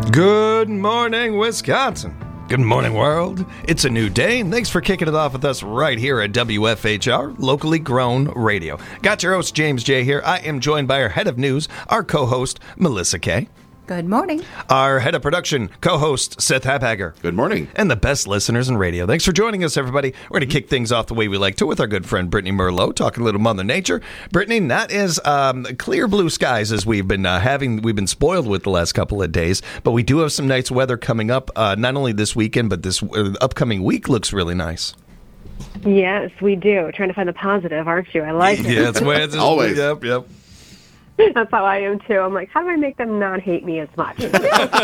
Good morning, Wisconsin. Good morning, world. It's a new day, and thanks for kicking it off with us right here at WFHR, locally grown radio. Got your host, James J. here. I am joined by our head of news, our co-host, Melissa K. Good morning. Our head of production, co-host, Seth Habhager. Good morning. And the best listeners in radio. Thanks for joining us, everybody. We're going to kick things off the way we like to with our good friend, Brittany Merlot, talking a little Mother Nature. Brittany, not as clear blue skies as we've been having. We've been spoiled with the last couple of days, but we do have some nice weather coming up, not only this weekend, but this upcoming week looks really nice. Yes, we do. Trying to find the positive, aren't you? I like it. Yeah, that's why it's always. Yep. That's how I am, too. I'm like, how do I make them not hate me as much? Okay,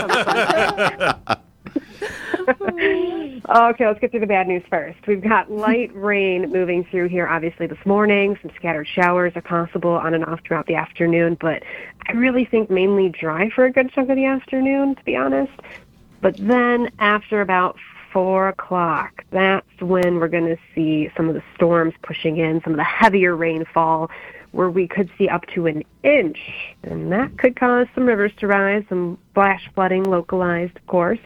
let's get through the bad news first. We've got light rain moving through here, obviously, this morning. Some scattered showers are possible on and off throughout the afternoon, but I really think mainly dry for a good chunk of the afternoon, to be honest. But then after about 4 o'clock, that's when we're going to see some of the storms pushing in, some of the heavier rainfall, where we could see up to an inch, and that could cause some rivers to rise, some flash flooding localized, of course.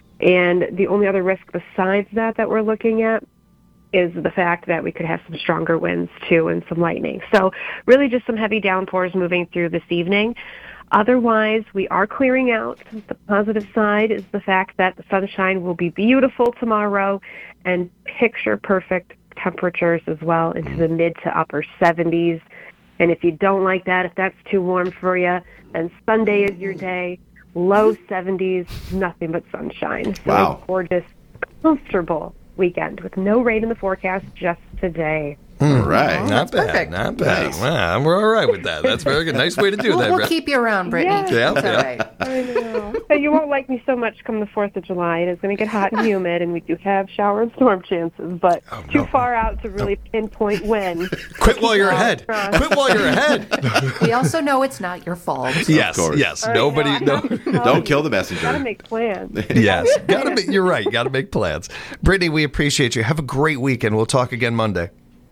And the only other risk besides that we're looking at is the fact that we could have some stronger winds, too, and some lightning. So really just some heavy downpours moving through this evening. Otherwise, we are clearing out. The positive side is the fact that the sunshine will be beautiful tomorrow and picture-perfect temperatures as well into the mid to upper 70s. And if you don't like that, if that's too warm for you, then Sunday is your day. Low 70s, nothing but sunshine. So wow. A gorgeous, comfortable weekend with no rain in the forecast just today. All right. Oh, not bad. Perfect. Not bad. Nice. Wow, we're all right with that. That's very good. Nice way to do that, We'll Brett. keep you around, Brittany. Yeah. That's all right. I know. So you won't like me so much come the 4th of July. It is going to get hot and humid, and we do have shower and storm chances, but too far out to really pinpoint when. Quit while you're ahead. Quit while you're ahead. We also know it's not your fault. Yes, course. yes. All Nobody. right, No. Don't kill the messenger. Got to make plans. Yes. You're right. Got to make plans. Brittany, we appreciate you. Have a great weekend. We'll talk again Monday.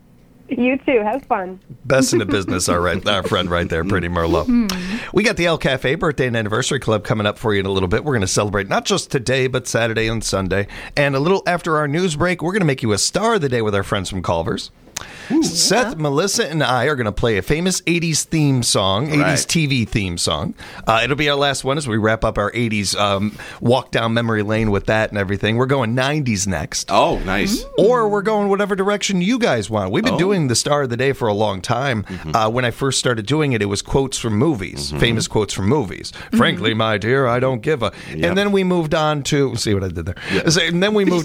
You too. Have fun. Best in the business, our friend right there, Brittany Merlot. We got the El Cafe Birthday and Anniversary Club coming up for you in a little bit. We're going to celebrate not just today, but Saturday and Sunday. And a little after our news break, we're going to make you a star of the day with our friends from Culver's. Seth, Melissa, and I are going to play a famous 80s theme song, 80s TV theme song. It'll be our last one as we wrap up our 80s walk down memory lane with that and everything. We're going 90s next. Oh, nice. Or we're going whatever direction you guys want. We've been doing the Star of the Day for a long time. When I first started doing it, it was quotes from movies, famous quotes from movies. Frankly, my dear, I don't give a. Yep. And then we moved on to, see what I did there? Yep. And then we moved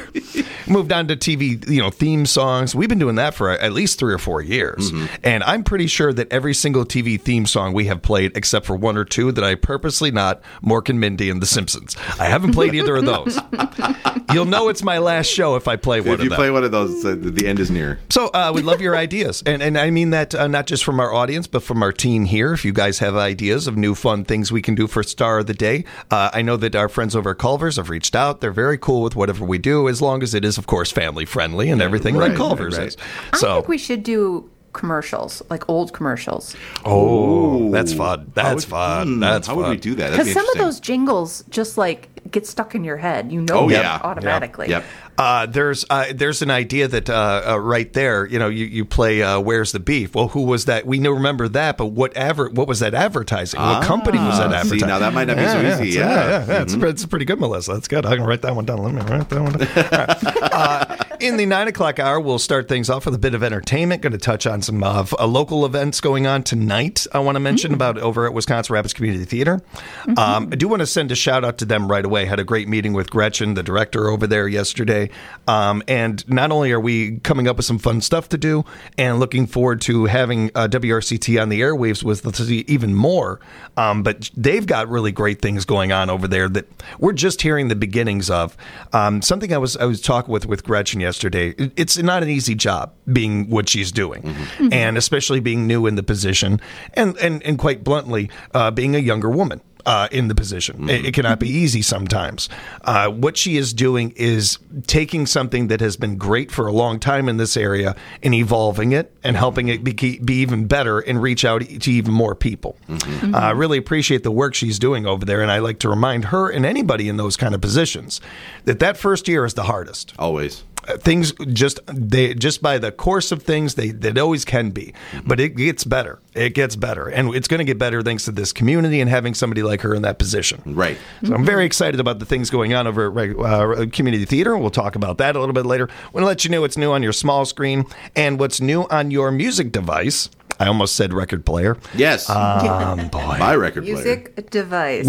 on to TV, theme songs. We've been doing that for at least 3 or 4 years. And I'm pretty sure that every single TV theme song we have played, except for 1 or 2 that I purposely not, Mork and Mindy and The Simpsons. I haven't played either of those. You'll know it's my last show if I play one of them. If you play one of those, the end is near. So we'd love your ideas. And I mean that not just from our audience, but from our team here. If you guys have ideas of new fun things we can do for Star of the Day, I know that our friends over at Culver's have reached out. They're very cool with whatever we do, as long as it is, of course, family friendly and everything like Culver's is. I think we should do commercials, like old commercials. Oh, that's fun. That's fun. How would we do that? Because some of those jingles just like get stuck in your head. You know automatically. Yep. There's an idea that right there, you play Where's the Beef? Well, who was that? We remember that, but what was that advertising? What company was that advertising? See, now that might not be so easy. Yeah. It's pretty good, Melissa. That's good. I can write that one down. Let me write that one down. In the 9 o'clock hour, we'll start things off with a bit of entertainment. Going to touch on some local events going on tonight. I want to mention about over at Wisconsin Rapids Community Theater. I do want to send a shout out to them right away. Had a great meeting with Gretchen, the director over there yesterday. And not only are we coming up with some fun stuff to do and looking forward to having WRCT on the airwaves with us even more, but they've got really great things going on over there that we're just hearing the beginnings of. Something I was talking with Gretchen yesterday. It's not an easy job being what she's doing, and especially being new in the position, and quite bluntly, being a younger woman. in the position. It cannot be easy sometimes. What she is doing is taking something that has been great for a long time in this area and evolving it and helping it be even better and reach out to even more people. I really appreciate the work she's doing over there, and I like to remind her and anybody in those kind of positions that first year is the hardest. Always. Things just by the course of things, they always can be, but it gets better. It gets better, and it's going to get better thanks to this community and having somebody like her in that position. Right. So I'm very excited about the things going on over at Community Theater. We'll talk about that a little bit later. I want to let you know what's new on your small screen and what's new on your music device. I almost said record player. Yes. Boy. My record player. Music device.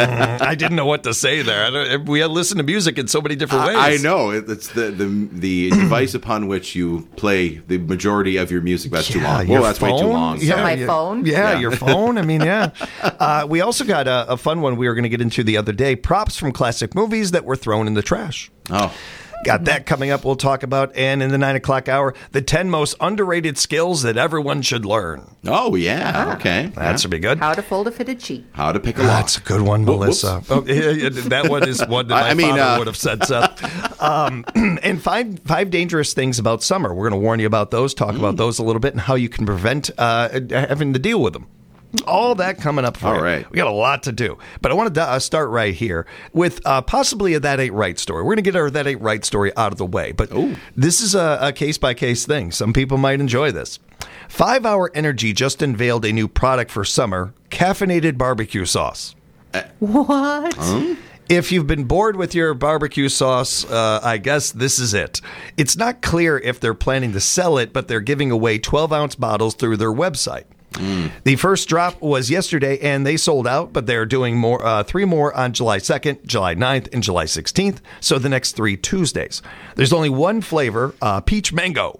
I didn't know what to say there. We listen to music in so many different ways. I know. It's the device upon which you play the majority of your music. That's too long. Your that's way too phone? long. So my phone? Yeah, your phone. I mean, yeah. We also got a fun one we were going to get into the other day. Props from classic movies that were thrown in the trash. Oh. Got that coming up we'll talk about. And in the 9 o'clock hour, the 10 most underrated skills that everyone should learn. Oh, yeah. Okay. That should be good. How to fold a fitted sheet. How to pick a lock. That's a good one, Melissa. Oh, that one is one that my father would have said, Seth. And five dangerous things about summer. We're going to warn you about those, talk about those a little bit, and how you can prevent having to deal with them. All that coming up for you. All right. We got a lot to do. But I want to start right here with possibly a That Ain't Right story. We're going to get our That Ain't Right story out of the way. But this is a case-by-case thing. Some people might enjoy this. 5 Hour Energy just unveiled a new product for summer, caffeinated barbecue sauce. What? If you've been bored with your barbecue sauce, I guess this is it. It's not clear if they're planning to sell it, but they're giving away 12-ounce bottles through their website. The first drop was yesterday, and they sold out, but they're doing 3 more on July 2nd, July 9th, and July 16th, so the next 3 Tuesdays. There's only one flavor, peach mango.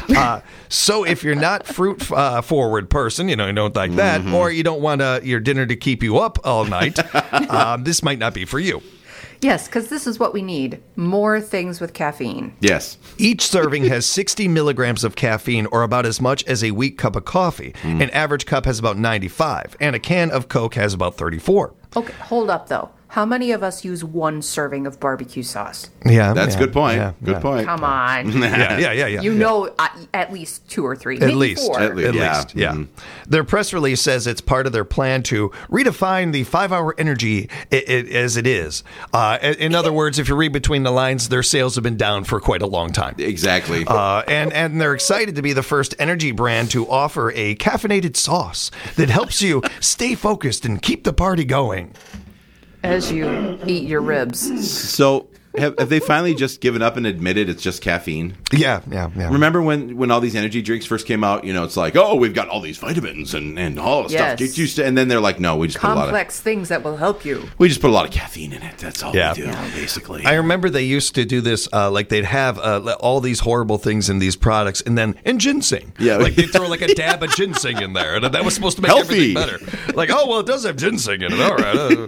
So if you're not fruit forward person, you don't like that, or you don't want your dinner to keep you up all night, this might not be for you. Yes, because this is what we need. More things with caffeine. Yes. Each serving has 60 milligrams of caffeine, or about as much as a weak cup of coffee. An average cup has about 95, and a can of Coke has about 34. Okay, hold up, though. How many of us use 1 serving of barbecue sauce? Yeah, That's a good point. Yeah, Good point. Come on. Yeah. You know at least 2 or 3. At maybe least. 4. At least. Yeah. Their press release says it's part of their plan to redefine the 5 Hour Energy as it is. In other words, if you read between the lines, their sales have been down for quite a long time. Exactly. And they're excited to be the first energy brand to offer a caffeinated sauce that helps you stay focused and keep the party going. As you eat your ribs. So have they finally just given up and admitted it's just caffeine? Yeah. Remember when all these energy drinks first came out? It's like, oh, we've got all these vitamins and all the stuff. Get used to, and then they're like, no, we just complex things that will help you. We just put a lot of caffeine in it. That's all we do, basically. I remember they used to do this, like they'd have all these horrible things in these products, and ginseng. Yeah, like they'd throw like a dab of ginseng in there, and that was supposed to make everything better. Like, oh well, it does have ginseng in it. All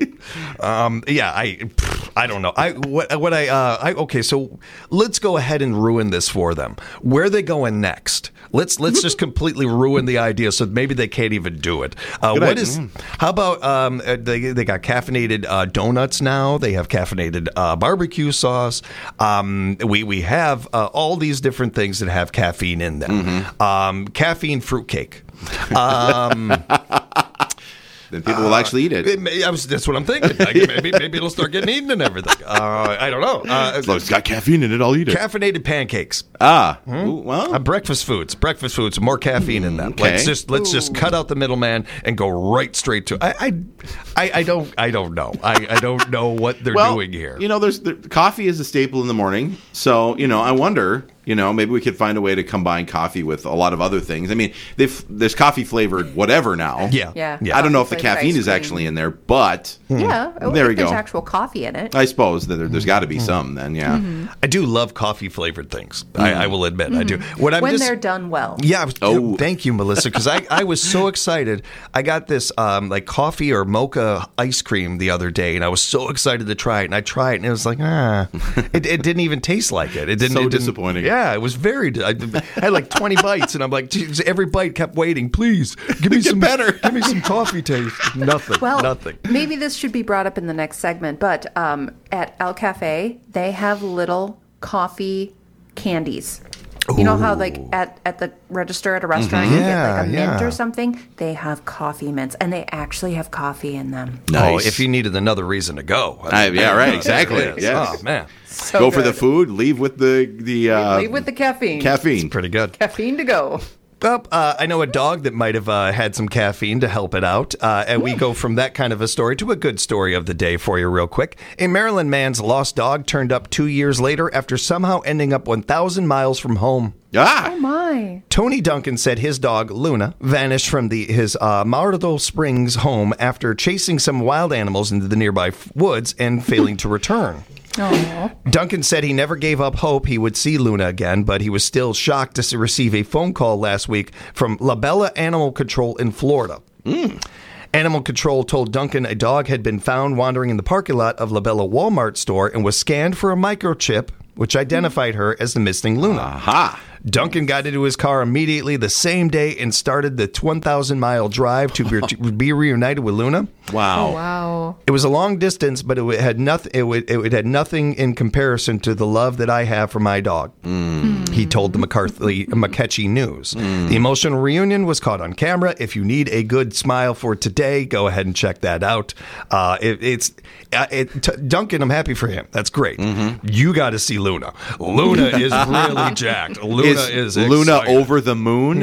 right. I don't know. Okay, so let's go ahead and ruin this for them. Where are they going next? Let's just completely ruin the idea so maybe they can't even do it. How about they got caffeinated donuts now? They have caffeinated barbecue sauce. We have all these different things that have caffeine in them. Caffeine fruitcake. Then people will actually eat it. That's what I'm thinking. Maybe it'll start getting eaten and everything. I don't know. As long as it's got caffeine in it, I'll eat it. Caffeinated pancakes. Well, breakfast foods. Breakfast foods. More caffeine in them. Okay. Let's just cut out the middleman and go right straight to. I don't know. I don't know what they're doing here. Coffee is a staple in the morning. So I wonder. Maybe we could find a way to combine coffee with a lot of other things. I mean, there's coffee flavored whatever now. Yeah. I don't know if the caffeine is actually in there, but there we go. There's actual coffee in it. I suppose there's got to be some then. Yeah, I do love coffee flavored things. I will admit I do. When they're done well. Yeah. Thank you, Melissa, because I was so excited. I got this like coffee or mocha ice cream the other day, and I was so excited to try it. And I tried it, and it was like it didn't even taste like it. It didn't. Disappointing. Yeah. Yeah, it was very. I had like 20 bites, and I'm like, geez, every bite kept waiting. Please give me some better. Give me some toffee taste. Nothing. Well, nothing. Maybe this should be brought up in the next segment, but at El Cafe, they have little coffee candies. You know how, like, at the register at a restaurant, you get like a mint or something? They have coffee mints, and they actually have coffee in them. Nice. Oh, if you needed another reason to go. Yeah, right, exactly. Yes. Oh, man. So go for the good. food, leave with the Leave with the caffeine. caffeine. Pretty good. Caffeine to go. Well, I know a dog that might have had some caffeine to help it out. And we go from that kind of a story to a good story of the day for you real quick. A Maryland man's lost dog turned up 2 years later after somehow ending up 1,000 miles from home. Ah, Oh, my. Tony Duncan said his dog, Luna, vanished from his Mardo Springs home after chasing some wild animals into the nearby woods and failing to return. Oh. Duncan said he never gave up hope he would see Luna again, but he was still shocked to receive a phone call last week from La Bella Animal Control in Florida. Animal Control told Duncan a dog had been found wandering in the parking lot of La Bella Walmart store and was scanned for a microchip, which identified her as the missing Luna. aha. Duncan got into his car immediately the same day and started the 1,000-mile drive to be reunited with Luna. Wow. Oh, wow. It was a long distance, but it had nothing. It had nothing in comparison to the love that I have for my dog. He told the McKechnie News. The emotional reunion was caught on camera. If you need a good smile for today, go ahead and check that out. Duncan, I'm happy for him. That's great. You got to see Luna. Luna is really jacked. Luna is Luna excited. over the moon?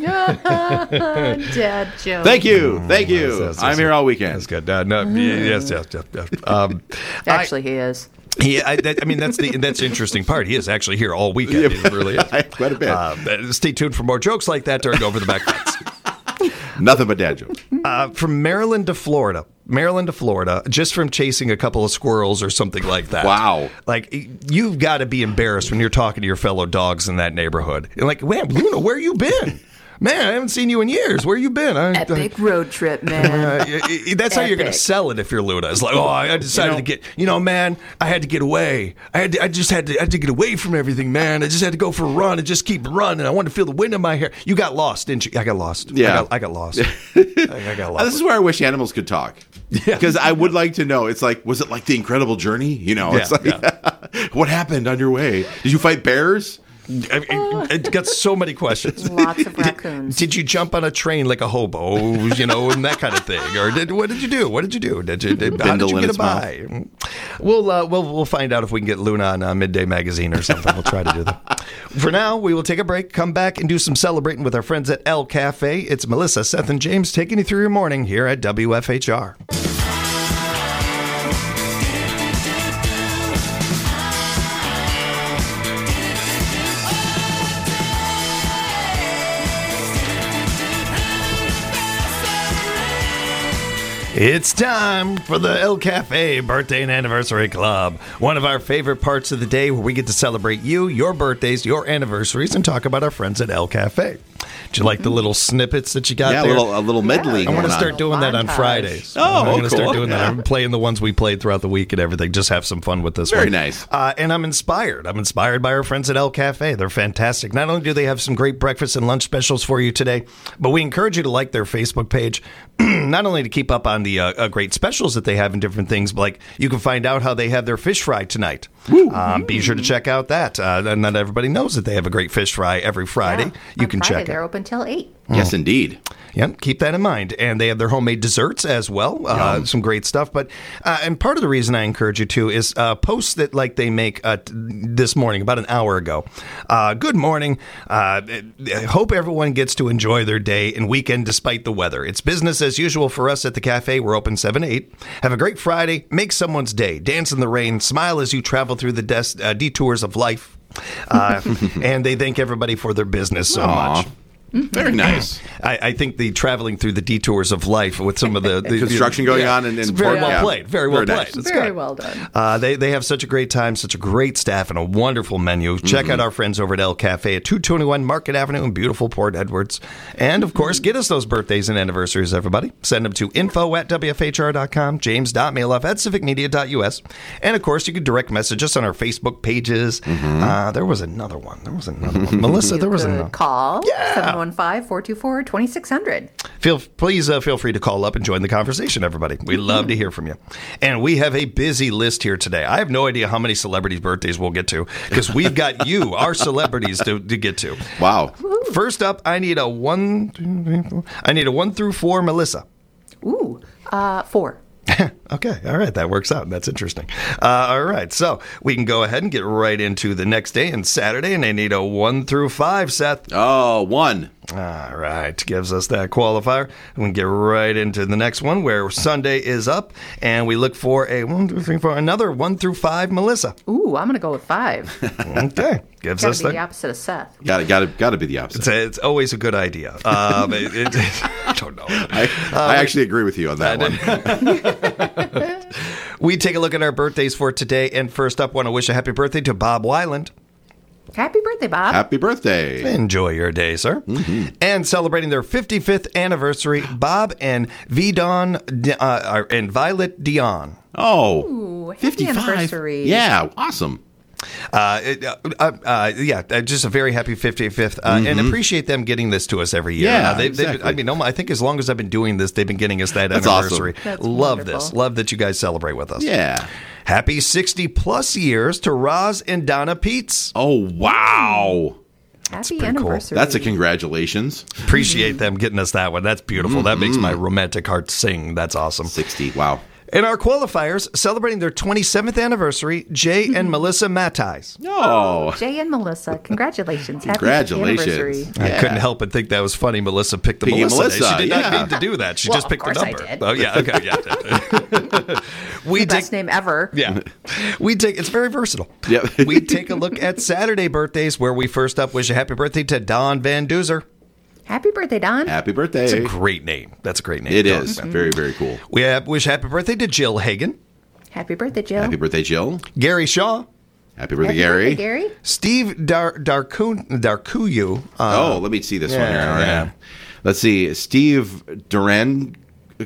Dad joke. Thank you. Thank you. Yes, I'm here all weekend. That's good. Yes. Actually, he is. That's the interesting part. He is actually here all weekend. He really is. Quite a bit. Stay tuned for more jokes like that during Over the Back Fence. Nothing but dad jokes. From Maryland to Florida, just from chasing a couple of squirrels or something like that. Wow. Like, you've got to be embarrassed when you're talking to your fellow dogs in that neighborhood. You're like, man, Luna, where you been? Man, I haven't seen you in years. Where you been? Epic road trip, man. That's how you're going to Epic. sell it if you're Luna. It's like, I decided to get, man, I had to get away. I had to get away from everything, man. I just had to go for a run and just keep running. I wanted to feel the wind in my hair. You got lost, didn't you? I got lost. Yeah. I got lost. I got lost. This is where I wish animals could talk. Because I would like to know. It's like, was it like the Incredible Journey? It's like, what happened on your way? Did you fight bears? I got so many questions. Lots of raccoons. Did you jump on a train like a hobo, and that kind of thing? Or what did you do? How did you get a by? We'll find out if we can get Luna on Midday Magazine or something. We'll try to do that. For now, we will take a break, come back, and do some celebrating with our friends at El Cafe. It's Melissa, Seth, and James taking you through your morning here at WFHR. It's time for the El Cafe Birthday and Anniversary Club. One of our favorite parts of the day where we get to celebrate you, your birthdays, your anniversaries, and talk about our friends at El Cafe. Do you like the little snippets that you got there? A little medley. I want to going on. start doing that on Fridays. Oh, I'm going to start cool. doing that. I'm playing the ones we played throughout the week and everything. Just have some fun with this one. Very nice. And I'm inspired. I'm inspired by our friends at El Cafe. They're fantastic. Not only do they have some great breakfast and lunch specials for you today, but we encourage you to like their Facebook page, not only to keep up on the great specials that they have in different things, but like you can find out how they have their fish fry tonight. Be sure to check out that. Not everybody knows that they have a great fish fry every Friday. You can check it. They're open till 8. Yes, indeed. Yep, keep that in mind. And they have their homemade desserts as well. Some great stuff. But and part of the reason I encourage you to is posts that like they make this morning, about an hour ago. Good morning. I hope everyone gets to enjoy their day and weekend despite the weather. It's business as usual for us at the cafe. We're open 7 to 8. Have a great Friday. Make someone's day. Dance in the rain. Smile as you travel through the detours of life. And they thank everybody for their business so much. Very nice. I think the traveling through the detours of life with some of the Construction going on and very well played. Very well played. Nice. It's Very good. well done. They have such a great time, such a great staff, and a wonderful menu. Check out our friends over at El Cafe at 221 Market Avenue in beautiful Port Edwards. And, of course, get us those birthdays and anniversaries, everybody. Send them to info@wfhr.com, james.mailoff@civicmedia.us. And, of course, you can direct message us on our Facebook pages. There was another one. Melissa, there was another. Call 715-424-2600. Please feel free to call up and join the conversation, everybody. We love to hear from you. And we have a busy list here today. I have no idea how many celebrities' birthdays we'll get to because we've got you, our celebrities, to get to. Wow. First up, I need a 1 through 4 Melissa. Ooh, 4. Okay, all right, that works out. That's interesting. All right, so we can go ahead and get right into the next day and Saturday, and I need a 1 through 5, Seth. Oh, 1. All right, gives us that qualifier. We can get right into the next one where Sunday is up, and we look for a 1, 2, 3, 4, another 1 through 5, Melissa. Ooh, I'm going to go with 5. Okay, gives us Gotta be the that. opposite of Seth. Got to be the opposite. It's always a good idea. I don't know. I actually agree with you on that one. We take a look at our birthdays for today, and first up, want to wish a happy birthday to Bob Weiland. Happy birthday, Bob. Happy birthday. Enjoy your day, sir. And celebrating their 55th anniversary, Bob and and Violet Dion. Oh, Ooh, happy 55. anniversary. Yeah, awesome. Just a very happy 55th, and appreciate them getting this to us every year. Yeah, exactly. I think as long as I've been doing this, they've been getting us that That's anniversary. awesome. That's Love wonderful. this. Love that you guys celebrate with us. Yeah. Happy 60-plus years to Roz and Donna Peets. Oh, wow. Happy pretty cool. anniversary. That's a congratulations. Appreciate them getting us that one. That's beautiful. That makes my romantic heart sing. That's awesome. 60. Wow. And our qualifiers, celebrating their 27th anniversary, Jay and Melissa Mattis. Oh. Jay and Melissa, congratulations. Congratulations. Happy anniversary. Yeah. I couldn't help but think that was funny. Melissa picked the Picking Melissa. Melissa, She did not yeah. mean to do that. She Well, just picked of the course I number. did. Oh, yeah. Okay. Yeah. We Best take. name ever. Yeah. It's very versatile. Yep. We take a look at Saturday birthdays, where we first up wish a happy birthday to Don Van Duzer. Happy birthday, Don. Happy birthday. It's a great name. That's a great name. It Don is. Van. Very, very cool. We wish happy birthday to Jill Hagan, Happy birthday, Jill. Happy birthday, Jill. Gary Shaw, Happy birthday, Happy Gary. birthday, Gary. Steve Darkuyu. Let me see this one here. All right. yeah. Let's see. Steve Duranco?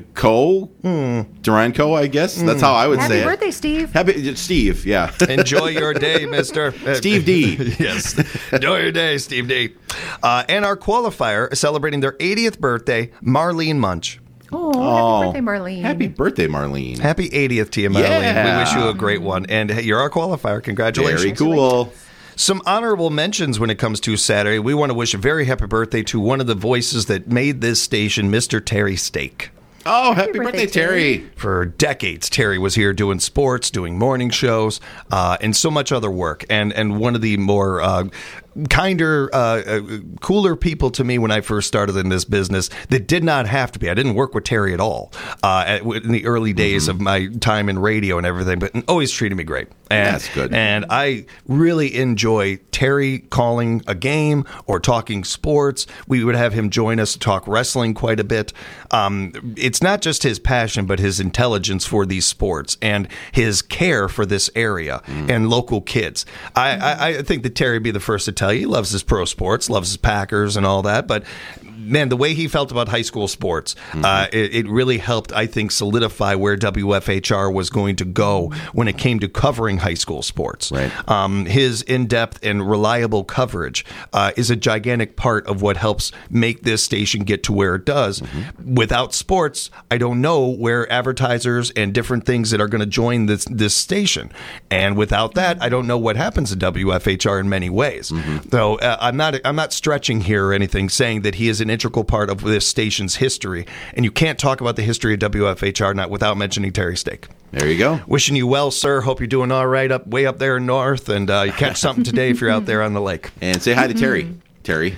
Duranco, I guess. That's how I would Happy say birthday, Steve. Happy Steve, yeah. Enjoy your day, Mister Steve D. Yes. Enjoy your day, Steve D. And our qualifier celebrating their 80th birthday, Marlene Munch. Oh, happy birthday, Marlene. Happy birthday, Marlene. Happy 80th to you, Marlene. Yeah. We wish you a great one. And hey, you're our qualifier. Congratulations. Very cool. Some honorable mentions when it comes to Saturday. We want to wish a very happy birthday to one of the voices that made this station, Mr. Terry Stake. Oh, happy birthday, Terry. For decades, Terry was here doing sports, doing morning shows, and so much other work. And one of the more kinder, cooler people to me when I first started in this business that did not have to be. I didn't work with Terry at all in the early days of my time in radio and everything, but always treated me great. And, That's good. And I really enjoy Terry calling a game or talking sports. We would have him join us to talk wrestling quite a bit. It's not just his passion, but his intelligence for these sports and his care for this area and local kids. I think that Terry would be the first to tell you he loves his pro sports, loves his Packers and all that, but man, the way he felt about high school sports, it really helped, I think, solidify where WFHR was going to go when it came to covering high school sports. Right. His in-depth and reliable coverage is a gigantic part of what helps make this station get to where it does. Without sports, I don't know where advertisers and different things that are going to join this station. And without that, I don't know what happens at WFHR in many ways. So I'm not stretching here or anything, saying that he is an integral part of this station's history. And you can't talk about the history of WFHR not without mentioning Terry Stake. There you go. Wishing you well, sir. Hope you're doing all right way up there north, and you catch something today if you're out there on the lake. And say hi to Terry. Terry.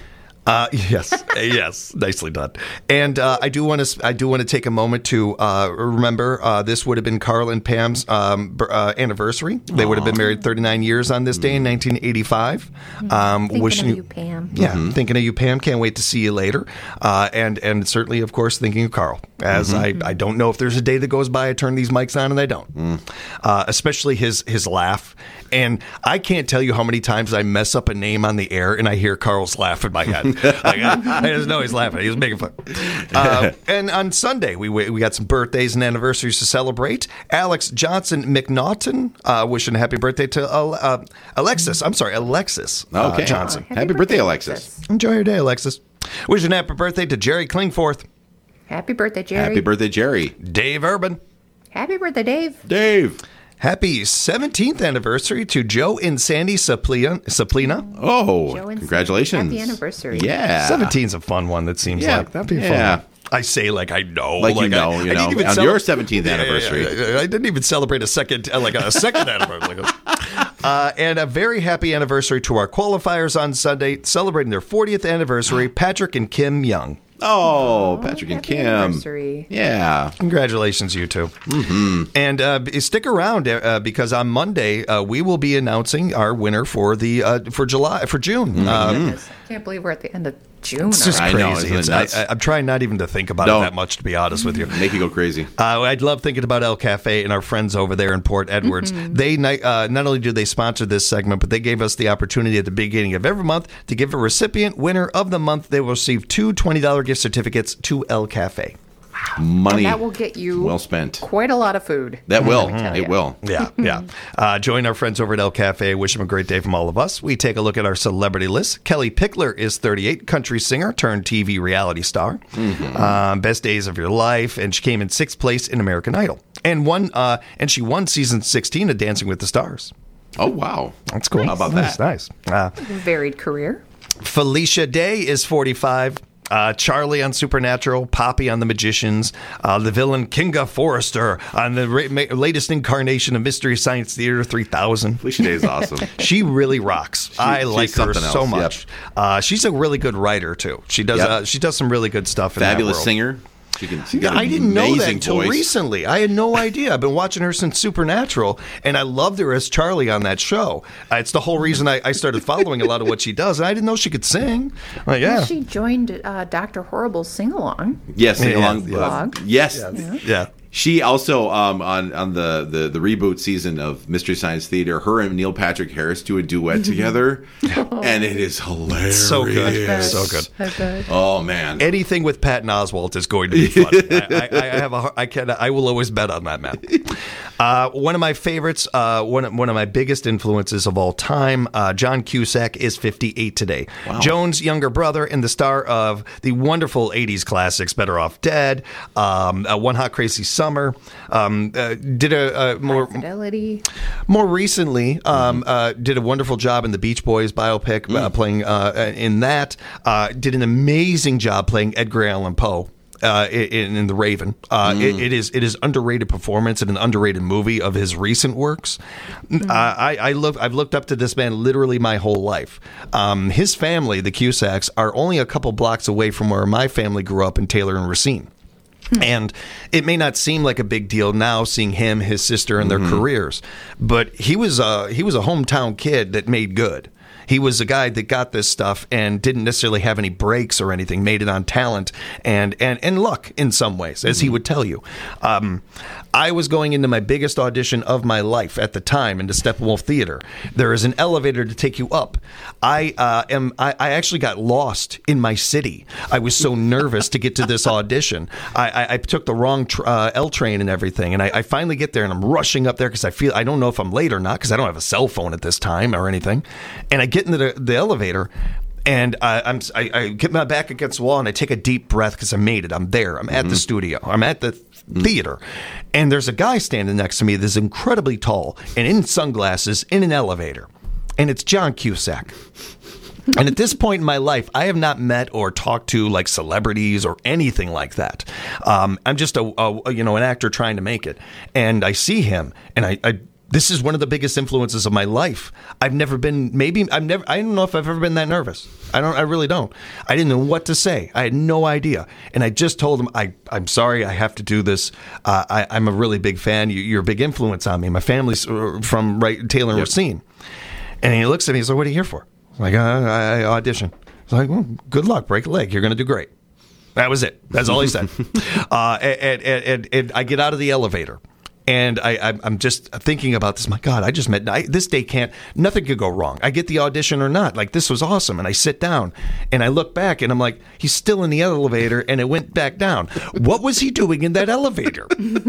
Yes, nicely done. And I do want to take a moment to remember this would have been Carl and Pam's anniversary. They would have been married 39 years on this day in 1985. Thinking of you, Pam. Yeah, thinking of you, Pam. Can't wait to see you later. And certainly, of course, thinking of Carl. As I don't know if there's a day that goes by I turn these mics on and I don't. Especially his laugh. And I can't tell you how many times I mess up a name on the air and I hear Carl's laugh in my head. I just know he's laughing. He was making fun. And on Sunday, we got some birthdays and anniversaries to celebrate. Alex Johnson McNaughton wishing a happy birthday to Alexis. I'm sorry, Alexis Johnson. Happy birthday, Alexis. Enjoy your day, Alexis. Wishing a happy birthday to Jerry Klingforth. Happy birthday, Jerry. Happy birthday, Jerry. Dave Urban. Happy birthday, Dave. Dave. Happy 17th anniversary to Joe and Sandy Saplina. Oh, Joe and congratulations. Happy anniversary. Yeah. 17's a fun one, that seems like. That'd be fun. I say like I know. Like you know. On your 17th anniversary. I didn't even celebrate a second anniversary. And a very happy anniversary to our qualifiers on Sunday, celebrating their 40th anniversary, Patrick and Kim Young. Oh, Patrick and happy Kim. Anniversary. Yeah. Congratulations, you two. Mm-hmm. And stick around because on Monday we will be announcing our winner for June. Mm-hmm. I can't believe we're at the end of June. It's just crazy. I'm trying not even to think about it that much, to be honest with you. Make you go crazy. I'd love thinking about El Cafe and our friends over there in Port Edwards. Mm-hmm. They not only do they sponsor this segment, but they gave us the opportunity at the beginning of every month to give a recipient winner of the month. They will receive two $20 gift certificates to El Cafe. Money. And that will get you well spent. Quite a lot of food. That will. It will. Yeah. Join our friends over at El Cafe. Wish them a great day from all of us. We take a look at our celebrity list. Kelly Pickler is 38, country singer turned TV reality star. Mm-hmm. Best days of your life, and she came in 6th place in American Idol, and she won season 16 of Dancing with the Stars. Oh wow, that's cool. How about that? Nice. Varied career. Felicia Day is 45. Charlie on Supernatural, Poppy on The Magicians, the villain Kinga Forrester on the latest incarnation of Mystery Science Theater 3000. Felicia Day is awesome. She really rocks. I like her so much. Yep. She's a really good writer too. She does some really good stuff. Fabulous in that singer. I didn't know that until recently. I had no idea. I've been watching her since Supernatural, and I loved her as Charlie on that show. It's the whole reason I started following a lot of what she does, and I didn't know she could sing. Well, she joined Dr. Horrible's sing-along. Yes, sing-along blog. Yes. Yeah. She also on the reboot season of Mystery Science Theater, her and Neil Patrick Harris do a duet together, and it is hilarious. So good, so good. Oh man, anything with Patton Oswalt is going to be fun. I will always bet on that, man. One of my favorites, one of my biggest influences of all time, John Cusack is 58 today. Wow. Joan's younger brother and the star of the wonderful 80s classics, Better Off Dead, One Hot Crazy Summer, did a more recently did a wonderful job in the Beach Boys biopic, playing in that. Did an amazing job playing Edgar Allan Poe. In The Raven. It is underrated performance and an underrated movie of his recent works. I've looked up to this man literally my whole life. His family, the Cusacks, are only a couple blocks away from where my family grew up in Taylor and Racine. And it may not seem like a big deal now seeing him, his sister, and their careers, but he was a hometown kid that made good. He was a guy that got this stuff and didn't necessarily have any breaks or anything, made it on talent and luck in some ways, as he would tell you. I was going into my biggest audition of my life at the time into Steppenwolf Theater. There is an elevator to take you up. I actually got lost in my city. I was so nervous to get to this audition. I took the wrong L train and everything, and I finally get there, and I'm rushing up there because I don't know if I'm late or not because I don't have a cell phone at this time or anything. And I get into the elevator, and I get my back against the wall, and I take a deep breath because I made it. I'm there. I'm at the studio. I'm at the theater. And there's a guy standing next to me that's incredibly tall and in sunglasses in an elevator. And it's John Cusack. And at this point in my life, I have not met or talked to like celebrities or anything like that. I'm just an actor trying to make it. And I see him, and I This is one of the biggest influences of my life. I don't know if I've ever been that nervous. I really don't. I didn't know what to say. I had no idea. And I just told him, I'm sorry, I have to do this. I'm a really big fan. You're a big influence on me. My family's from Taylor and Racine. And he looks at me, he's like, what are you here for? I'm like, I audition. He's like, well, good luck, break a leg. You're going to do great. That was it. That's all he said. And I get out of the elevator. And I'm just thinking about this. My God, I just met this day nothing could go wrong. I get the audition or not. Like, this was awesome. And I sit down and I look back and I'm like, he's still in the elevator and it went back down. What was he doing in that elevator?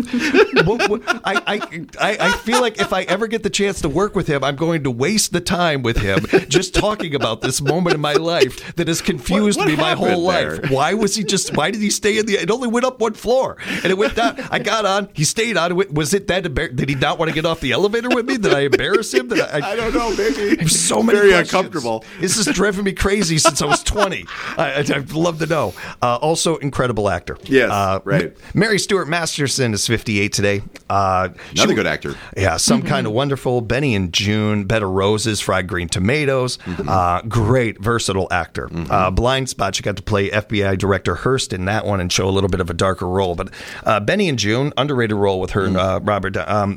I feel like if I ever get the chance to work with him, I'm going to waste the time with him just talking about this moment in my life that has confused me my whole life. Why did he stay it only went up one floor and it went down. I got on, he stayed on. Was it that did he not want to get off the elevator with me? Did I embarrass him? I don't know, maybe. There's so many very questions. Uncomfortable. This has driven me crazy since I was 20. I'd love to know. Also, incredible actor. Yes, right. Mary Stuart Masterson is 58 today. Another good actor. Yeah, Some Kind of Wonderful, Benny and June, Bed of Roses, Fried Green Tomatoes. Great, versatile actor. Blind Spot, she got to play FBI Director Hearst in that one and show a little bit of a darker role. But Benny and June, underrated role with her and Robert.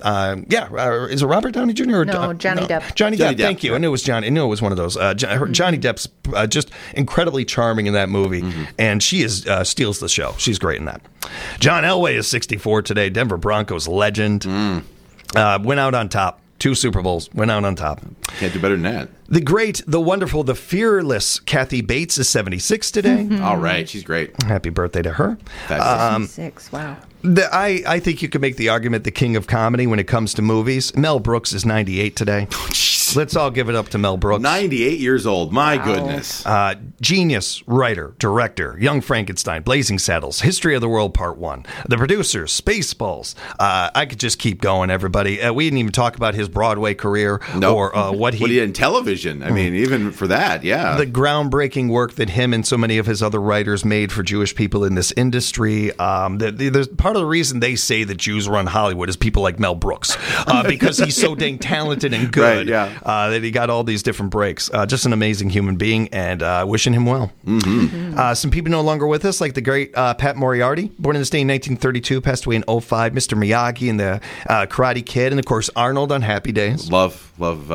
Is it Robert Downey Jr. or Johnny Depp? Johnny Depp. Thank you. I knew it was Johnny. I knew it was one of those. Johnny Depp's just incredibly charming in that movie, and she steals the show. She's great in that. John Elway is 64 today. Denver Broncos legend. Went out on top. 2 Super Bowls. Went out on top. Can't do better than that. The great, the wonderful, the fearless Kathy Bates is 76 today. All right. She's great. Happy birthday to her. 76. Wow. I think you could make the argument the king of comedy when it comes to movies. Mel Brooks is 98 today. Let's all give it up to Mel Brooks. 98 years old. My goodness. Genius writer, director, Young Frankenstein, Blazing Saddles, History of the World Part 1, The Producers, Spaceballs. I could just keep going, everybody. We didn't even talk about his Broadway career or what he did in television. I mean, even for that, yeah. The groundbreaking work that him and so many of his other writers made for Jewish people in this industry. There's part of the reason they say that Jews run Hollywood is people like Mel Brooks, because he's so dang talented and good. Right, yeah. That he got all these different breaks. Just an amazing human being, and wishing him well. Some people no longer with us, like the great Pat Moriarty, born in this day in 1932, passed away in 2005. Mr. Miyagi in the Karate Kid, and of course Arnold on Happy Days. Love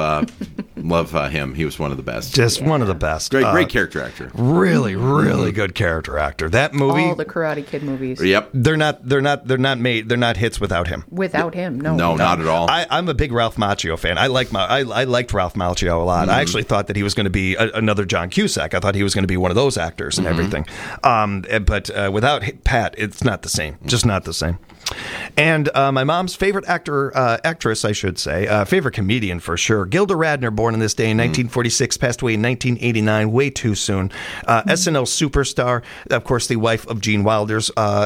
him. He was one of the best. Just one of the best. Great character actor. Really, really good character actor. That movie. All the Karate Kid movies. Yep. They're not hits without him. Without him, no. No, not at all. I'm a big Ralph Macchio fan. I liked Ralph Macchio a lot. I actually thought that he was going to be another John Cusack. I thought he was going to be one of those actors and everything. But without Pat, it's not the same. Just not the same. And my mom's favorite actress, I should say, favorite comedian for sure, Gilda Radner, born on this day in 1946, passed away in 1989, way too soon. SNL superstar, of course, the wife of Gene Wilder,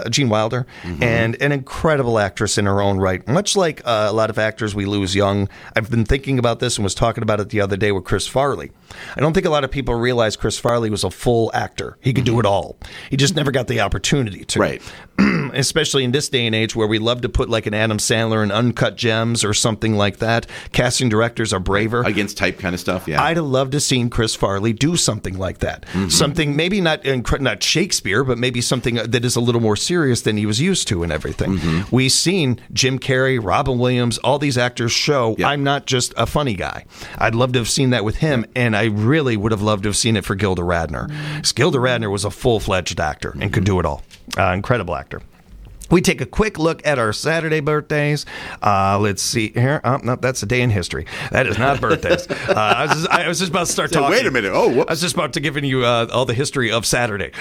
and an incredible actress in her own right. Much like a lot of actors we lose young, I've been thinking about this and was talking about it the other day with Chris Farley. I don't think a lot of people realize Chris Farley was a full actor. He could do it all. He just never got the opportunity to. Right. Especially in this day and age where we love to put like an Adam Sandler in Uncut Gems or something like that. Casting directors are braver. Against type kind of stuff, yeah. I'd have loved to seen Chris Farley do something like that. Something maybe not Shakespeare, but maybe something that is a little more serious than he was used to and everything. We've seen Jim Carrey, Robin Williams, all these actors show I'm not just a funny guy. I'd love to have seen that with him, and I really would have loved to have seen it for Gilda Radner. Gilda Radner was a full-fledged actor and could do it all. Incredible actor. We take a quick look at our Saturday birthdays. Let's see here. Oh, no, that's a day in history. That is not birthdays. I was just about to start talking. Wait a minute. Oh, whoops. I was just about to giving you all the history of Saturday.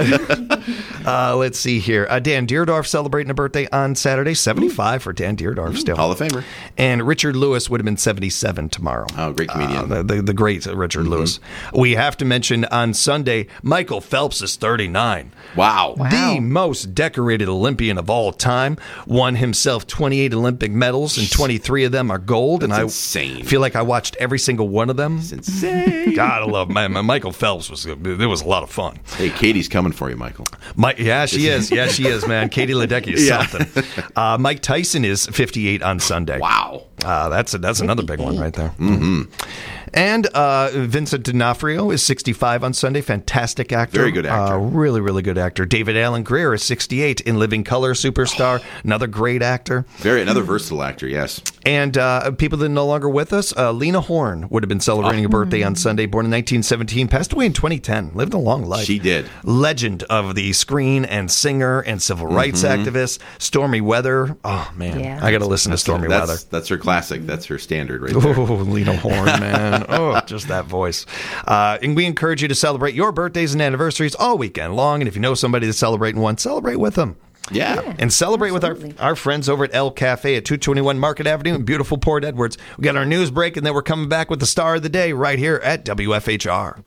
Let's see here. Dan Deerdorf celebrating a birthday on Saturday. 75 for Dan Deerdorf still. Hall of Famer. And Richard Lewis would have been 77 tomorrow. Oh, great comedian. The great Richard Lewis. We have to mention on Sunday, Michael Phelps is 39. Wow. The most decorated Olympian of all time. Won himself 28 Olympic medals, and 23 of them are gold. That's and I insane. feel like I watched every single one of them. It's insane. God, I love Michael Phelps. It was a lot of fun. Hey, Katie's coming for you, Michael. Yeah, she is. Yeah, she is, man. Katie Ledecky is Yeah. something. Mike Tyson is 58 on Sunday. Wow. That's another big one right there. Mm-hmm. And Vincent D'Onofrio is 65 on Sunday. Fantastic actor. Very good actor. Really, really good actor. David Alan Grier is 68 in Living Color, superstar. Another great actor. Another versatile actor, yes. And people that are no longer with us, Lena Horne would have been celebrating a birthday on Sunday. Born in 1917, passed away in 2010. Lived a long life. She did. Legend of the screen and singer and civil rights activist. Stormy Weather. Oh, man. Yeah. I got to listen to Stormy Weather. That's her classic. That's her standard right there. Oh, Lena Horne, man. Oh, just that voice. And we encourage you to celebrate your birthdays and anniversaries all weekend long. And if you know somebody that's celebrating one, celebrate with them. Yeah. And celebrate Absolutely. with our friends over at El Cafe at 221 Market Avenue in beautiful Port Edwards. We got our news break, and then we're coming back with the star of the day right here at WFHR.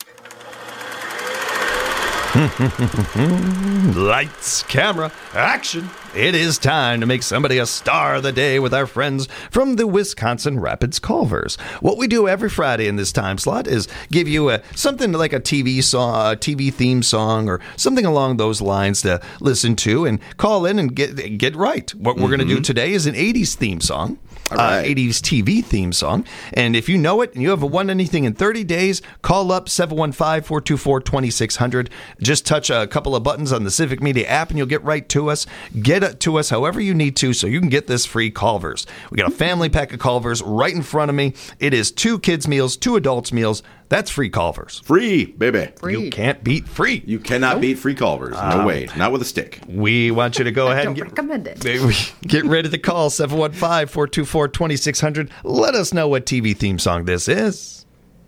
Lights, camera, action. It is time to make somebody a star of the day with our friends from the Wisconsin Rapids Culvers. What we do every Friday in this time slot is give you something like a TV song, a TV theme song, or something along those lines to listen to and call in and get right. What we're going to do today is an 80s theme song. Right. 80s TV theme song. And if you know it and you haven't won anything in 30 days, call up 715-424-2600. Just touch a couple of buttons on the Civic Media app and you'll get right to us. Get it to us however you need to so you can get this free Culvers. We got a family pack of Culvers right in front of me. It is 2 kids' meals, 2 adults' meals. That's free Culvers. Free, baby. You can't beat free. You cannot beat free Culvers. No way. Not with a stick. We want you to go ahead and Don't recommend it. get ready to call 715-424-2600. Let us know what TV theme song this is.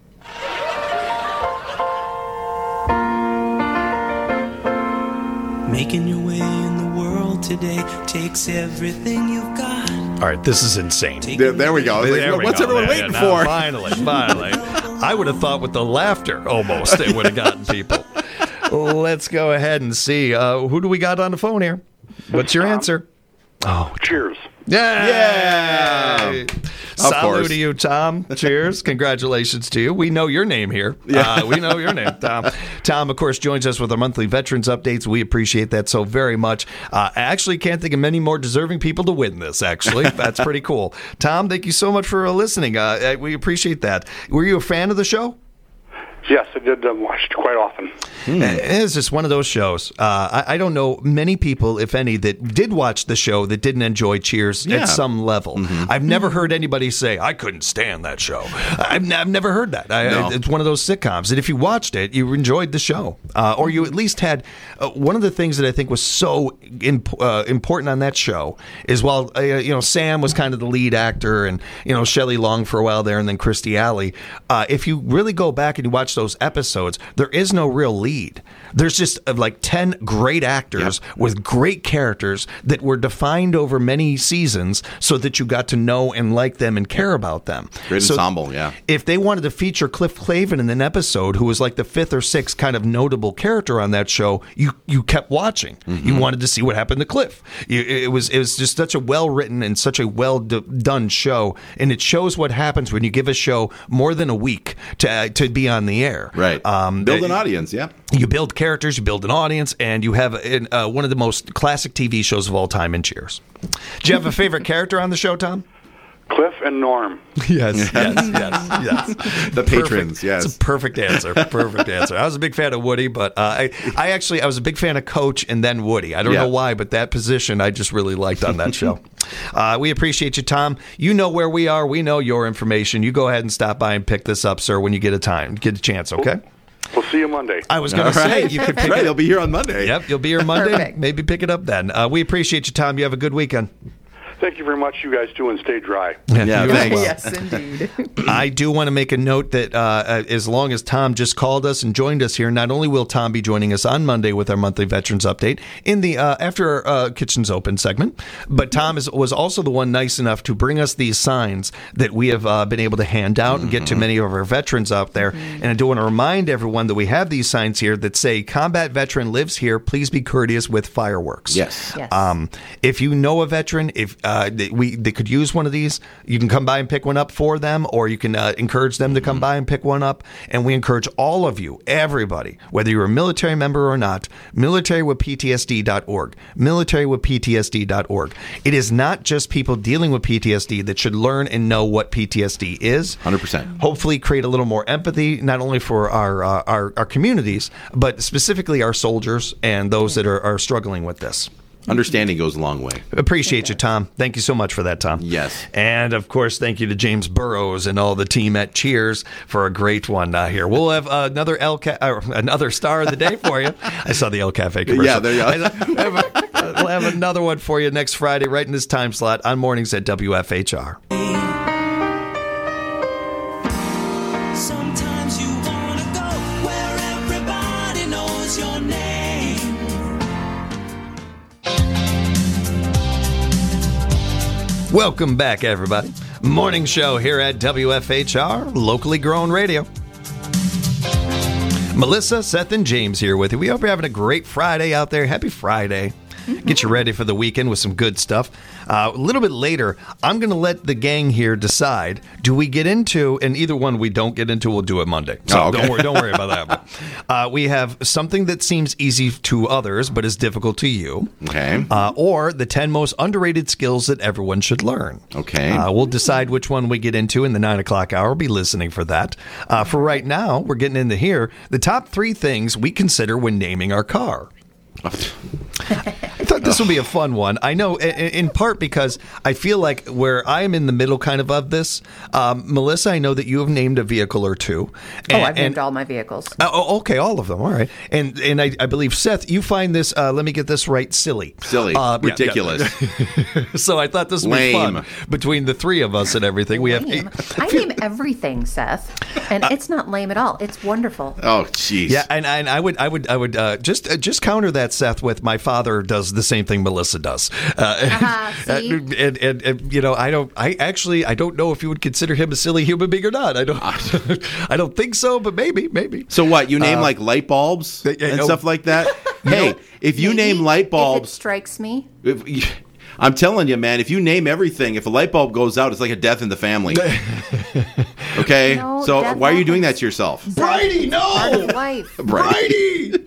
Making your way in the world today takes everything you've got. All right, this is insane. There we go. There we What's go. everyone There, waiting now, for? Finally. I would have thought with the laughter almost it would have gotten people. Let's go ahead and see. Who do we got on the phone here? What's your answer? Oh, Cheers. yeah. Of Salud course. to you, Tom. Cheers. Congratulations to you. We know your name here. Yeah. We know your name, Tom. Tom, of course, joins us with our monthly veterans updates. We appreciate that so very much. I actually can't think of many more deserving people to win this, actually. That's pretty cool. Tom, thank you so much for listening. We appreciate that. Were you a fan of the show? Yes, I did watch it quite often. It's just one of those shows. I don't know many people, if any, that did watch the show that didn't enjoy Cheers Yeah. at some level. I've never heard anybody say, I couldn't stand that show. I've never heard that. No. It's one of those sitcoms that if you watched it, you enjoyed the show. Or you at least had one of the things that I think was so important on that show is while Sam was kind of the lead actor and Shelley Long for a while there and then Kirstie Alley, if you really go back and you watch those episodes, there is no real lead. There's just like 10 great actors with great characters that were defined over many seasons so that you got to know and like them and care about them. Great ensemble, yeah. If they wanted to feature Cliff Clavin in an episode, who was like the 5th or 6th kind of notable character on that show, you kept watching. You wanted to see what happened to Cliff. It was just such a well-written and such a well-done show, and it shows what happens when you give a show more than a week to be on the air. Right. Build an audience, yeah. You build characters, you build an audience, and you have one of the most classic TV shows of all time in Cheers. Do you have a favorite character on the show, Tom? Cliff and Norm. Yes. The patrons, yes. It's a perfect answer. Perfect answer. I was a big fan of Woody, but I was a big fan of Coach and then Woody. I don't know why, but that position I just really liked on that show. We appreciate you, Tom. You know where we are. We know your information. You go ahead and stop by and pick this up, sir, when you get a chance, okay? We'll see you Monday. I was going to say, you could pick Right, it he'll be here on Monday. Yep, you'll be here Monday. Perfect. Maybe pick it up then. We appreciate you, Tom. You have a good weekend. Thank you very much. You guys do, and stay dry. Yeah, thanks. Yes, indeed. I do want to make a note that as long as Tom just called us and joined us here, not only will Tom be joining us on Monday with our monthly Veterans Update in the after our Kitchens Open segment, but Tom was also the one nice enough to bring us these signs that we have been able to hand out and get to many of our veterans out there. And I do want to remind everyone that we have these signs here that say, "Combat veteran lives here. Please be courteous with fireworks." Yes. Yes. If you know a veteran, if they could use one of these, you can come by and pick one up for them, or you can encourage them to come by and pick one up. And we encourage all of you, everybody, whether you're a military member or not, militarywithptsd.org, militarywithptsd.org. It is not just people dealing with PTSD that should learn and know what PTSD is. 100%. Hopefully create a little more empathy, not only for our communities, but specifically our soldiers and those that are struggling with this. Understanding goes a long way. Appreciate you, Tom. Thank you so much for that, Tom. Yes. And, of course, thank you to James Burrows and all the team at Cheers for a great one here. We'll have another star of the day for you. I saw the El Cafe commercial. Yeah, there you go. We'll have another one for you next Friday, right in this time slot on Mornings at WFHR. Sometimes you wanna go where everybody knows your name. Welcome back, everybody. Morning show here at WFHR, locally grown radio. Melissa, Seth, and James here with you. We hope you're having a great Friday out there. Happy Friday. Get you ready for the weekend with some good stuff. A little bit later, I'm going to let the gang here decide. Do we get into, and either one we don't get into, we'll do it Monday. So okay. don't worry about that. But, we have something that seems easy to others, but is difficult to you. Okay. Or the 10 most underrated skills that everyone should learn. Okay. We'll decide which one we get into in the 9 o'clock hour. Be listening for that. For right now, we're getting into here. The top 3 things we consider when naming our car. I thought this would be a fun one. I know, in part because I feel like where I am in the middle kind of this, Melissa, I know that you have named a vehicle or two. I've named all my vehicles. Oh, okay, all of them. All right. And I believe, Seth, you find this, let me get this right, silly. Silly. Ridiculous. Yeah. So I thought this would be fun between the 3 of us and everything. We have I name everything, Seth, and it's not lame at all. It's wonderful. Oh, jeez. Yeah, and I would just counter that, Seth, with my father does the same thing Melissa does. And you know, I don't know if you would consider him a silly human being or not. I don't think so, but maybe. So what? You name like light bulbs and stuff like that? Hey, if you name light bulbs, if it strikes me. I'm telling you, man, if you name everything, if a light bulb goes out, it's like a death in the family. Okay? No, so why are you doing that to yourself? Bridie, no! Part of life. Bridie!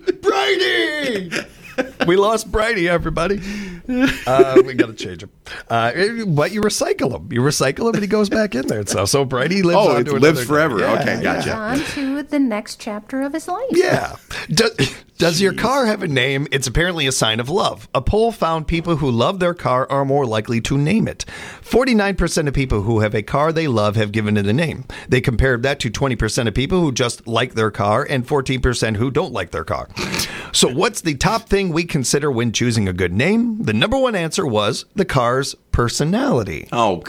We lost Bridie, everybody. We got to change him. But you recycle him. And he goes back in there. So Bridie lives on to lives another forever. day. Yeah, Okay, gotcha. On to the next chapter of his life. Yeah. Does your car have a name? It's apparently a sign of love. A poll found people who love their car are more likely to name it. 49% of people who have a car they love have given it a name. They compared that to 20% of people who just like their car and 14% who don't like their car. So what's the top thing we consider when choosing a good name? The number 1 answer was the car's personality. Oh.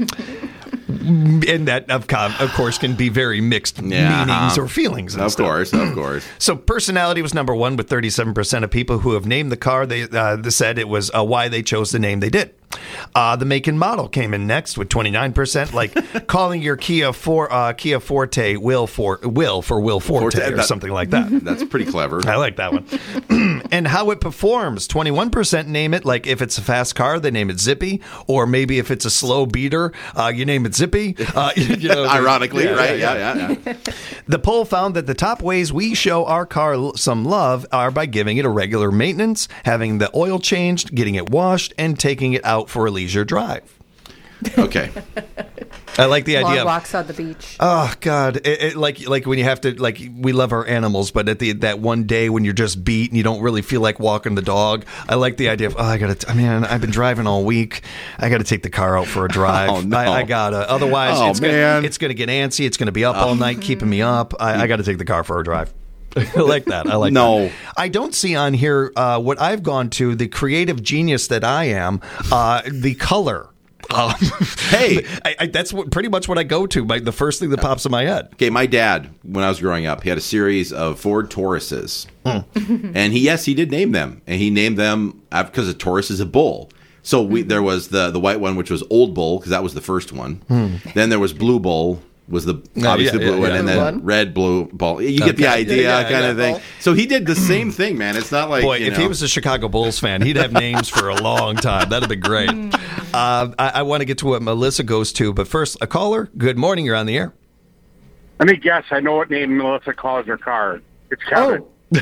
And that, of course, can be very mixed meanings or feelings. And Of course. So personality was number 1 with 37% of people who have named the car. They said it was why they chose the name they did. The make and model came in next with 29%, like calling your Kia Forte Will Forte or something like that. That's pretty clever. I like that one. And how it performs. 21% name it like if it's a fast car, they name it Zippy, or maybe if it's a slow beater, you name it Zippy. Ironically, right? Yeah. The poll found that the top ways we show our car some love are by giving it a regular maintenance, having the oil changed, getting it washed, and taking it out for a leisure drive. Okay. I like the idea Long of walks on the beach. Oh God! Like when you have to, like, we love our animals, but at that one day when you're just beat and you don't really feel like walking the dog, I like the idea of I've been driving all week. I got to take the car out for a drive. Oh, no. I gotta. Otherwise, it's gonna get antsy. It's gonna be up all night, keeping me up. I got to take the car for a drive. I like that. I like No. that. I don't see on here what I've gone to, the creative genius that I am, the color. Hey. That's pretty much what I go to. The first thing that pops in my head. Okay, my dad, when I was growing up, he had a series of Ford Tauruses. And he did name them. And he named them because a Taurus is a bull. So there was the white one, which was Old Bull, because that was the first one. Then there was Blue Bull, was the obviously blue one, and then Red Blue Bull. You get the idea, kind of thing. So he did the same thing, man. It's not like, boy, if he was a Chicago Bulls fan, he'd have names for a long time. That'd be great. I want to get to what Melissa goes to, but first, a caller. Good morning. You're on the air. Let me guess. I know what name Melissa calls her car. It's Kevin.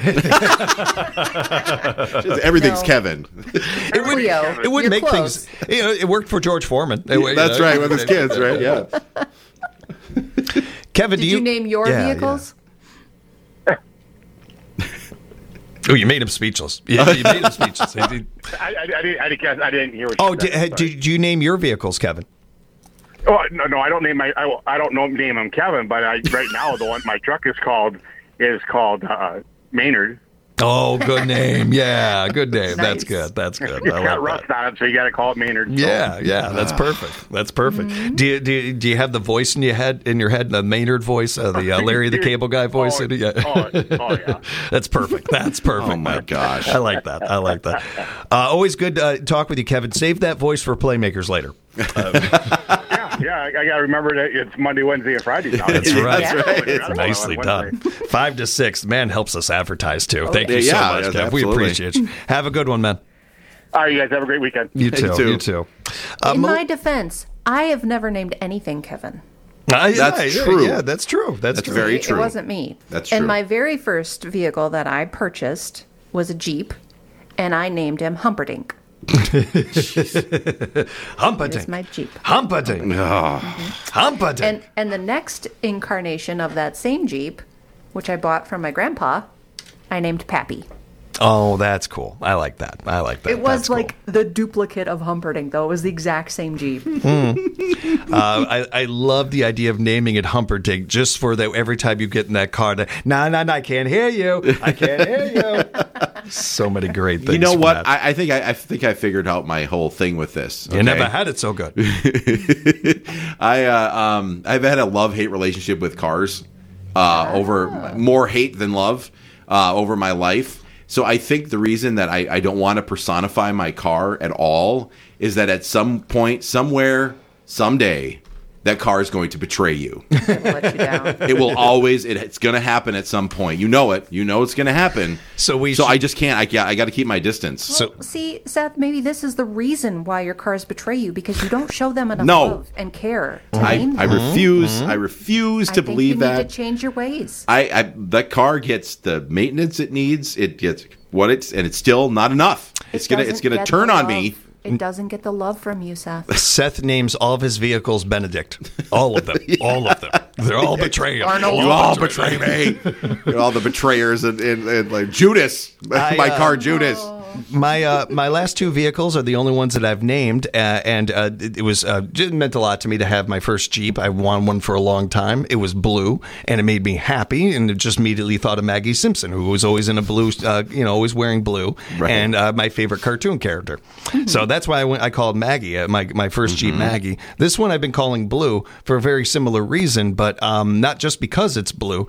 Everything's Kevin. It would make things. It worked for George Foreman. That's right, with his kids, right? Yeah. Kevin, Did you name your vehicles? Yeah. Oh, you made him speechless. You made him speechless. I didn't hear what you said. Did you name your vehicles, Kevin? Oh no, I don't name name him Kevin, but right now my truck is called Maynard. Oh, good name. Yeah, good name. Nice. That's good. It's got rust on it, so you got to call it Maynard. So. Yeah, that's perfect. That's perfect. Do you have the voice in your head, the Maynard voice, the Larry the Cable Guy voice? Yeah. That's perfect. That's perfect. Oh my gosh, I like that. Always good to talk with you, Kevin. Save that voice for Playmakers later. Yeah, I got to remember that it's Monday, Wednesday, and Friday now. That's right. It's Nicely done. 5 to 6. Man helps us advertise, too. Thank you so much, Kev. Absolutely. We appreciate you. Have a good one, man. All right, you guys have a great weekend. You too. In my defense, I have never named anything Kevin. That's true. Yeah, that's true. That's true. very true. It wasn't me. That's true. And my very first vehicle that I purchased was a Jeep, and I named him Humperdinck. Humperdinck. It's my Jeep. Humperdinck. Humperdinck. And the next incarnation of that same Jeep, which I bought from my grandpa, I named Pappy. Oh, that's cool. I like that. It was That's like the duplicate of Humperdinck, though. It was the exact same Jeep. I love the idea of naming it Humperdinck just for that every time you get in that car. No, I can't hear you. I can't hear you. So many great things. You know what? That. I think I figured out my whole thing with this. You never had it so good. I've had a love-hate relationship with cars over more hate than love over my life. So I think the reason that I don't want to personify my car at all is that at some point, somewhere, someday, that car is going to betray you. It'll let you down. It will always. It's going to happen at some point. You know it. You know it's going to happen. So I just can't. I got to keep my distance. Well, see, Seth, maybe this is the reason why your cars betray you, because you don't show them enough No. love and care to name I them. refuse. I refuse to believe I think you that. need to change your ways. That car gets the maintenance it needs. It gets and it's still not enough. It's gonna Get turn the on love. me. It doesn't get the love from you, Seth. Seth names all of his vehicles Benedict. All of them. All of them. They're all betraying him. Arnold. You all betray me. You're all the betrayers and like Judas. My car, Judas. My last two vehicles are the only ones that I've named, and it meant a lot to me to have my first Jeep. I wanted one for a long time. It was blue, and it made me happy, and it just immediately thought of Maggie Simpson, who was always in a blue, always wearing blue, Right. and my favorite cartoon character. So that's why I called Maggie my first Jeep Maggie. This one I've been calling blue for a very similar reason, but not just because it's blue.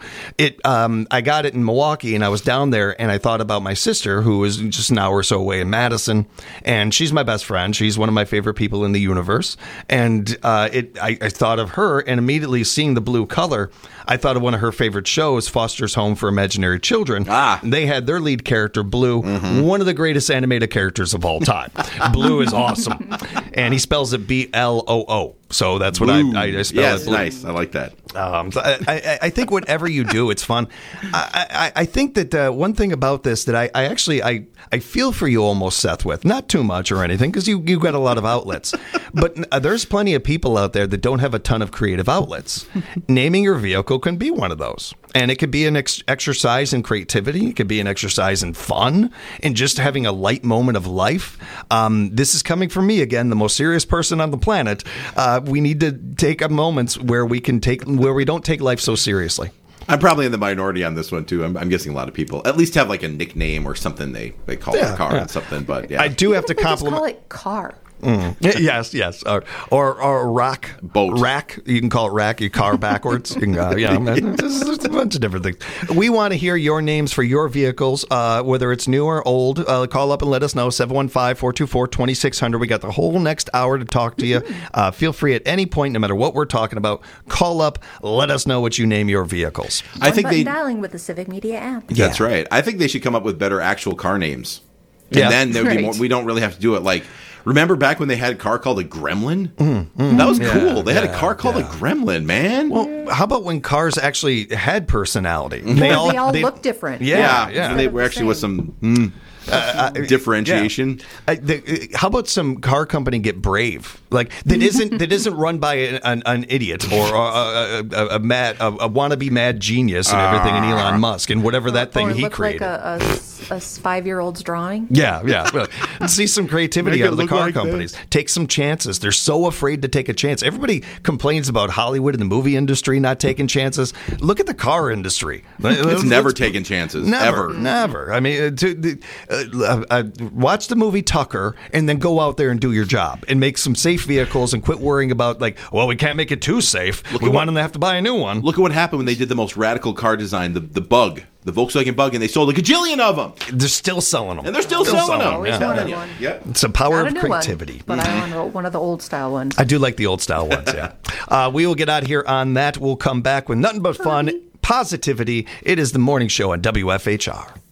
I got it in Milwaukee, and I was down there, and I thought about my sister, who is just an hour or so away in Madison, and she's my best friend. She's one of my favorite people in the universe, and I thought of her, and immediately seeing the blue color, I thought of one of her favorite shows, Foster's Home for Imaginary Children. They had their lead character, Blue, one of the greatest animated characters of all time. Blue is awesome, and he spells it B-L-O-O. So that's what I spell Yes, it. Blue. nice. I like that. I think whatever you do, it's fun. I think that one thing about this that I feel for you almost, Seth, with not too much or anything, because you got a lot of outlets, but there's plenty of people out there that don't have a ton of creative outlets. Naming your vehicle can be one of those, and it could be an exercise in creativity. It could be an exercise in fun and just having a light moment of life. This is coming from me again, the most serious person on the planet. We need to take moments where we don't take life so seriously. I'm probably in the minority on this one too. I'm guessing a lot of people at least have like a nickname or something they call their car and something. But yeah, I do have to Just compliment. call it car. Yes, or rack, Boat. rack. You can call it rack. Your car backwards. You can, there's a bunch of different things. We want to hear your names for your vehicles, whether it's new or old. Call up and let us know. 715-424-2600. We got the whole next hour to talk to you. Feel free at any point, no matter what we're talking about. Call up. Let us know what you name your vehicles. I think One-button they. dialing with the Civic Media app. That's right. I think they should come up with better actual car names. And Yeah. then there would be more, Right. we don't really have to do it. Like, remember back when they had a car called a Gremlin? That was cool. They had a car called a Gremlin, man. Well, how about when cars actually had personality? They all look different. Yeah. And they were actually with some differentiation. How about some car company get brave? Like that isn't run by an idiot or a wannabe mad genius and everything, and Elon Musk and whatever that thing Or he look created. like a 5-year-old's drawing. Yeah. Well, see some creativity Make out it of the look car like companies. Take some chances. They're so afraid to take a chance. Everybody complains about Hollywood and the movie industry not taking chances. Look at the car industry. It's never taken chances. Ever. Never. I mean, watch the movie Tucker and then go out there and do your job and make some safe vehicles and quit worrying about we can't make it too safe. We want them to have to buy a new one. Look at what happened when they did the most radical car design, the Bug, the Volkswagen Bug, and they sold a gajillion of them. They're still selling them. And they're still selling them. Always wanted one. Yeah. It's the power Not of a new creativity. one, but I want one of the old style ones. I do like the old style ones, yeah. We will get out here on that. We'll come back with nothing but fun, positivity. It is the morning show on WFHR.